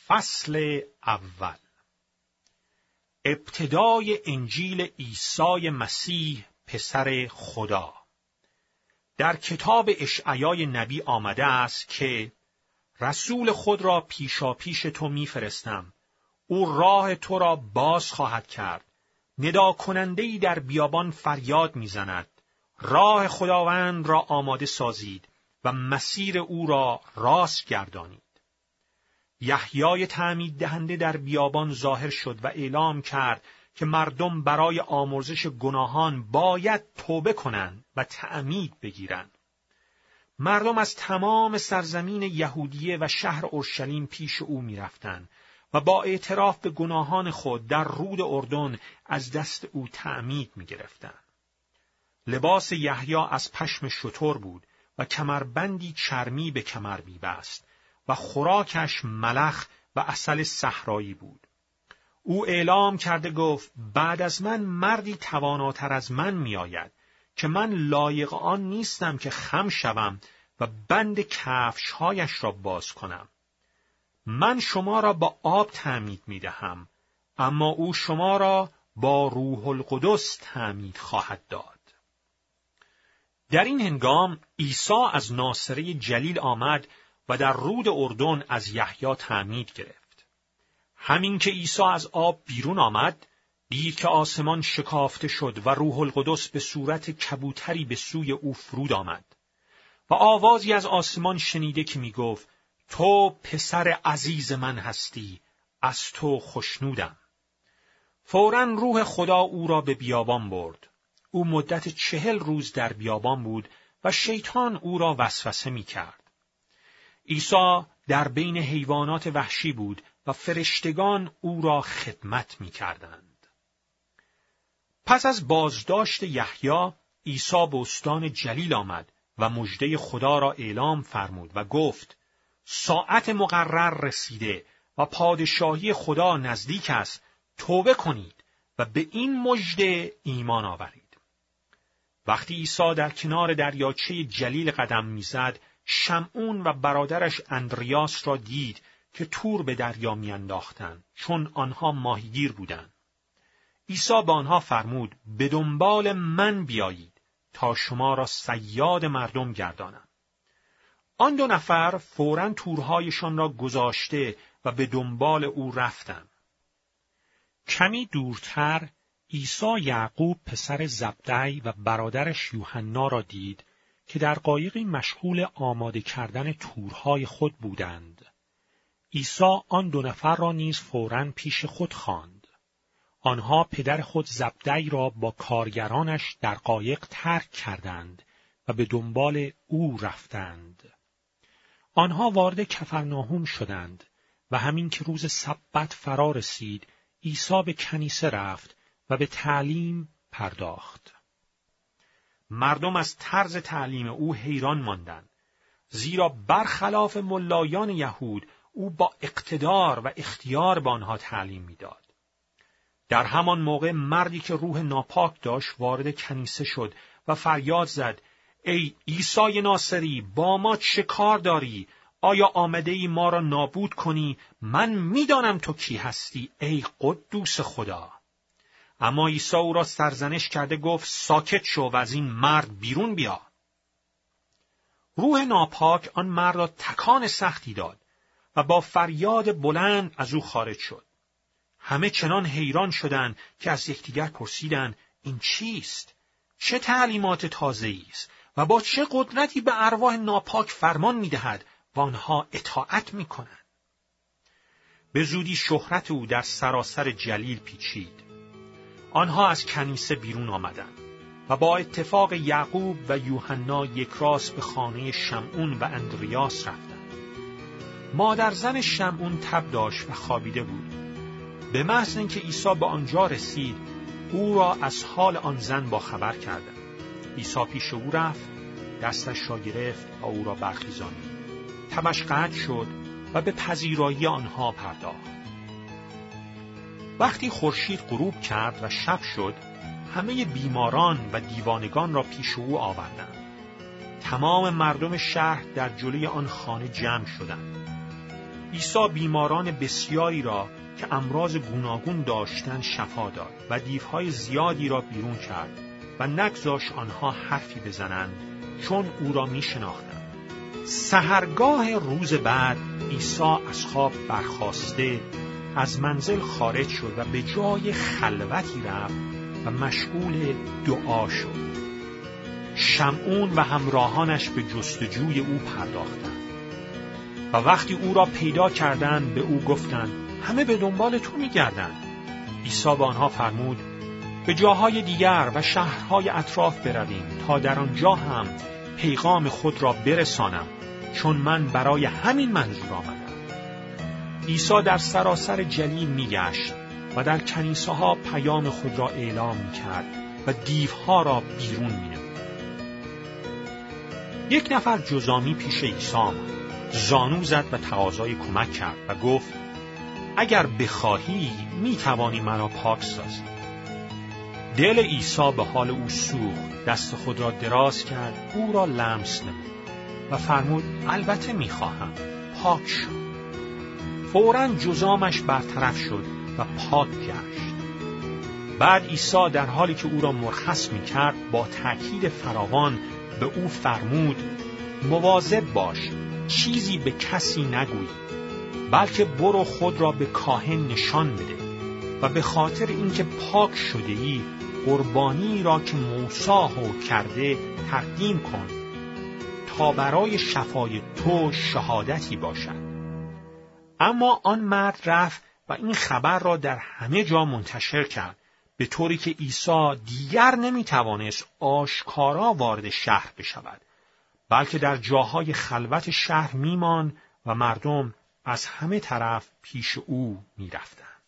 فصل اول. ابتدای انجیل عیسی مسیح پسر خدا. در کتاب اشعیای نبی آمده است که رسول خود را پیشاپیش تو میفرستم، او راه تو را باز خواهد کرد. ندا کننده‌ای در بیابان فریاد میزند، راه خداوند را آماده سازید و مسیر او را راست گردانید. یحیای تعمید دهنده در بیابان ظاهر شد و اعلام کرد که مردم برای آمرزش گناهان باید توبه کنند و تعمید بگیرند. مردم از تمام سرزمین یهودیه و شهر اورشلیم پیش او می‌رفتند و با اعتراف به گناهان خود در رود اردن از دست او تعمید می‌گرفتند. لباس یحیی از پشم شتر بود و کمربندی چرمی به کمر می‌بست و خوراکش ملخ و عسل صحرایی بود. او اعلام کرده گفت، بعد از من مردی تواناتر از من می‌آید که من لایق آن نیستم که خم شوم و بند کفش‌هایش را باز کنم. من شما را با آب تعمید می‌دهم، اما او شما را با روح القدس تعمید خواهد داد. در این هنگام عیسی از ناصره جلیل آمد و در رود اردن از یحیی تعمید گرفت. همین که عیسی از آب بیرون آمد، دید که آسمان شکافته شد و روح القدس به صورت کبوتری به سوی او فرود آمد. و آوازی از آسمان شنیده که می گفت، تو پسر عزیز من هستی، از تو خوشنودم. فوراً روح خدا او را به بیابان برد. او مدت 40 روز در بیابان بود و شیطان او را وسوسه می کرد. عیسی در بین حیوانات وحشی بود و فرشتگان او را خدمت می کردند. پس از بازداشت یحیی، عیسی به استان جلیل آمد و مژده خدا را اعلام فرمود و گفت، ساعت مقرر رسیده و پادشاهی خدا نزدیک است، توبه کنید و به این مژده ایمان آورید. وقتی عیسی در کنار دریاچه جلیل قدم میزد، شمعون و برادرش اندریاس را دید که تور به دریا میانداختند، چون آنها ماهیگیر بودند. عیسی به آنها فرمود، به دنبال من بیایید تا شما را صیاد مردم گردانم. آن 2 نفر فوراً تورهایشان را گذاشته و به دنبال او رفتند. کمی دورتر عیسی یعقوب پسر زبدی و برادرش یوحنا را دید که در قایقی مشغول آماده کردن تورهای خود بودند. عیسی آن 2 نفر را نیز فوراً پیش خود خواند. آنها پدر خود زبدی را با کارگرانش در قایق ترک کردند و به دنبال او رفتند. آنها وارد کفرناهم شدند و همین که روز سبت فرا رسید، عیسی به کنیسه رفت و به تعلیم پرداخت. مردم از طرز تعلیم او حیران ماندند، زیرا برخلاف ملایان یهود او با اقتدار و اختیار به آنها تعلیم میداد. در همان موقع مردی که روح ناپاک داشت وارد کنیسه شد و فریاد زد، ای عیسی ناصری، با ما چه کار داری؟ آیا آمده ای ما را نابود کنی؟ من میدانم تو کی هستی، ای قدوس خدا. اما عیسی او را سرزنش کرده گفت، ساکت شو و از این مرد بیرون بیا. روح ناپاک آن مرد را تکان سختی داد و با فریاد بلند از او خارج شد. همه چنان حیران شدند که از یکدیگر پرسیدند، این چیست؟ چه تعلیمات تازه‌ای است و با چه قدرتی به ارواح ناپاک فرمان می‌دهد و آنها اطاعت می‌کنند؟ به زودی شهرت او در سراسر جلیل پیچید. آنها از کنیسه بیرون آمدند و با اتفاق یعقوب و یوحنا یکراست به خانه شمعون و اندریاس رفتند. مادر زن شمعون تب داشت و خوابیده بود. به محض اینکه عیسی به آنجا رسید، او را از حال آن زن باخبر کردند. عیسی پیش او رفت، دستش را گرفت و او را برخیزانید. تبش قطع شد و به پذیرایی آنها پرداخت. وقتی خورشید غروب کرد و شب شد، همه بیماران و دیوانگان را پیش او آوردند. تمام مردم شهر در جلوی آن خانه جمع شدند. عیسی بیماران بسیاری را که امراض گوناگون داشتند شفا داد و دیوهای زیادی را بیرون کرد و نگذاشت آنها حرفی بزنند، چون او را می‌شناختند. سحرگاه روز بعد عیسی از خواب برخاسته از منزل خارج شد و به جای خلوتی رفت و مشغول دعا شد. شمعون و همراهانش به جستجوی او پرداختند و وقتی او را پیدا کردند به او گفتند همه به دنبال تو می‌گردند. عیسی به آنها فرمود به جاهای دیگر و شهرهای اطراف برویم تا در آنجا هم پیغام خود را برسانم، چون من برای همین منظور آمدم. عیسی در سراسر جلیل می‌گشت و در کنیسه‌ها پیام خود را اعلام می‌کرد و دیوها را بیرون می‌نمود. یک نفر جزامی پیش عیسی آمد، زانو زد و تقاضای کمک کرد و گفت اگر بخواهی می‌توانی مرا پاک سازی. دل عیسی به حال او سوخت، دست خود را دراز کرد، او را لمس نمود و فرمود البته می‌خواهم، پاک شو. فوراً جزامش برطرف شد و پاک گشت. بعد عیسی در حالی که او را مرخص می‌کرد با تأکید فراوان به او فرمود مواظب باش، چیزی به کسی نگوی، بلکه برو خود را به کاهن نشان بده و به خاطر اینکه پاک شده‌ای قربانی را که موسی حکم کرده تقدیم کن تا برای شفای تو شهادتی باشد. اما آن مرد رفت و این خبر را در همه جا منتشر کرد، به طوری که عیسی دیگر نمی‌توانست آشکارا وارد شهر بشود، بلکه در جاهای خلوت شهر می‌ماند و مردم از همه طرف پیش او می‌رفتند.